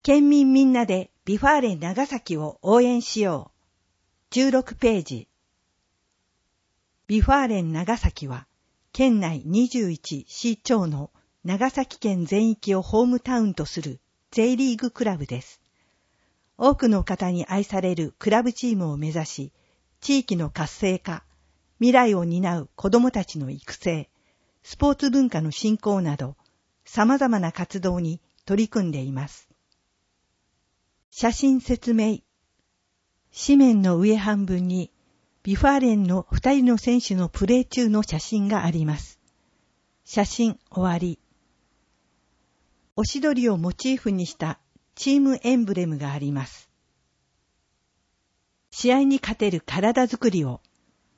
県民みんなでビファーレン長崎を応援しよう。16ページ。ビファーレン長崎は、県内21市町の長崎県全域をホームタウンとする J リーグクラブです。多くの方に愛されるクラブチームを目指し、地域の活性化、未来を担う子どもたちの育成、スポーツ文化の振興など、様々な活動に取り組んでいます。写真説明。紙面の上半分に、ビファーレンの2人の選手のプレー中の写真があります。写真終わり。オシドリをモチーフにしたチームエンブレムがあります。試合に勝てる体づくりを。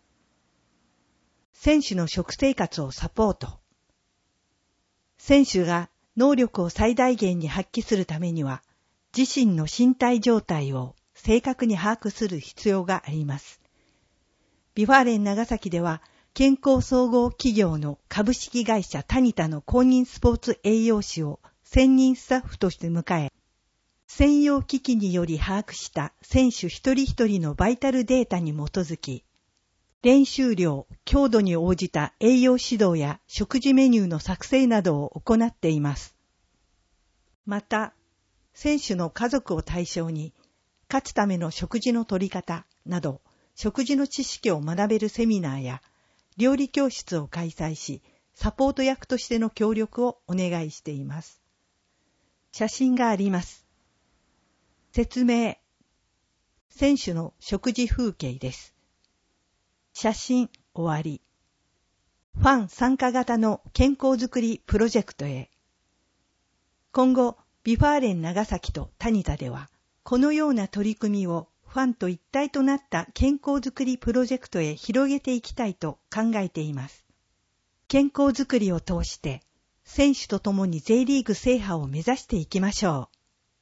選手の食生活をサポート。選手が能力を最大限に発揮するためには、自身の身体状態を正確に把握する必要があります。ビファーレン長崎では、健康総合企業の株式会社タニタの公認スポーツ栄養士を専任スタッフとして迎え、専用機器により把握した選手一人一人のバイタルデータに基づき、練習量、強度に応じた栄養指導や食事メニューの作成などを行っています。また、選手の家族を対象に、勝つための食事の取り方など、食事の知識を学べるセミナーや、料理教室を開催し、サポート役としての協力をお願いしています。写真があります。説明。選手の食事風景です。写真終わり。ファン参加型の健康づくりプロジェクトへ。今後、ビファーレン長崎とタニタでは、このような取り組みをファンと一体となった健康づくりプロジェクトへ広げていきたいと考えています。健康づくりを通して、選手と共に J リーグ制覇を目指していきましょう。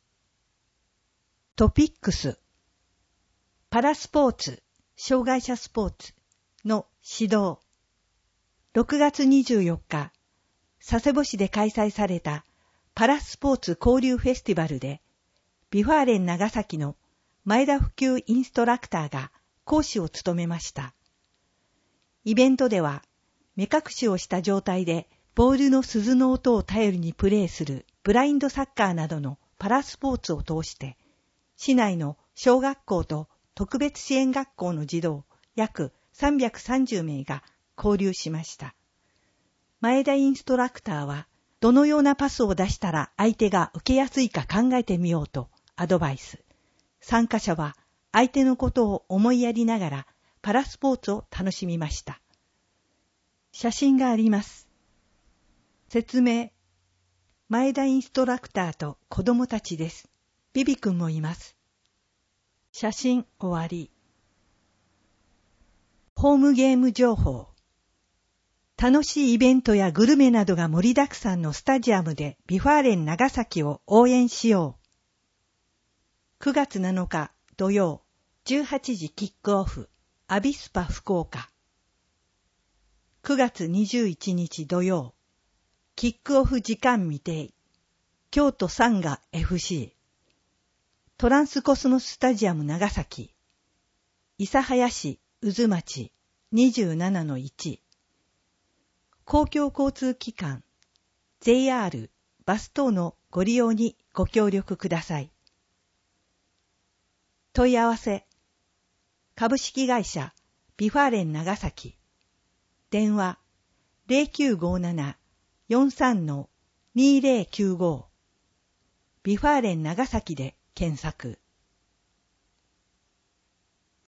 トピックス。パラスポーツ、障害者スポーツの指導。6月24日、佐世保市で開催されたパラスポーツ交流フェスティバルで、ビファーレン長崎の前田普及インストラクターが講師を務めました。イベントでは、目隠しをした状態でボールの鈴の音を頼りにプレーするブラインドサッカーなどのパラスポーツを通して、市内の小学校と特別支援学校の児童約330名が交流しました。前田インストラクターは、どのようなパスを出したら相手が受けやすいか考えてみようとアドバイス。参加者は相手のことを思いやりながらパラスポーツを楽しみました。写真があります。説明。前田インストラクターと子供たちです。ビビ君もいます。写真終わり。ホームゲーム情報。楽しいイベントやグルメなどが盛りだくさんのスタジアムでビファーレン長崎を応援しよう。9月7日土曜、18時キックオフ、アビスパ福岡。9月21日土曜、キックオフ時間未定、京都サンガ FC。トランスコスモススタジアム長崎。諫早市渦町 27-1。公共交通機関、JR、バス等のご利用にご協力ください。問い合わせ、株式会社ビファーレン長崎。電話、0957-43-2095。ビファーレン長崎で検索。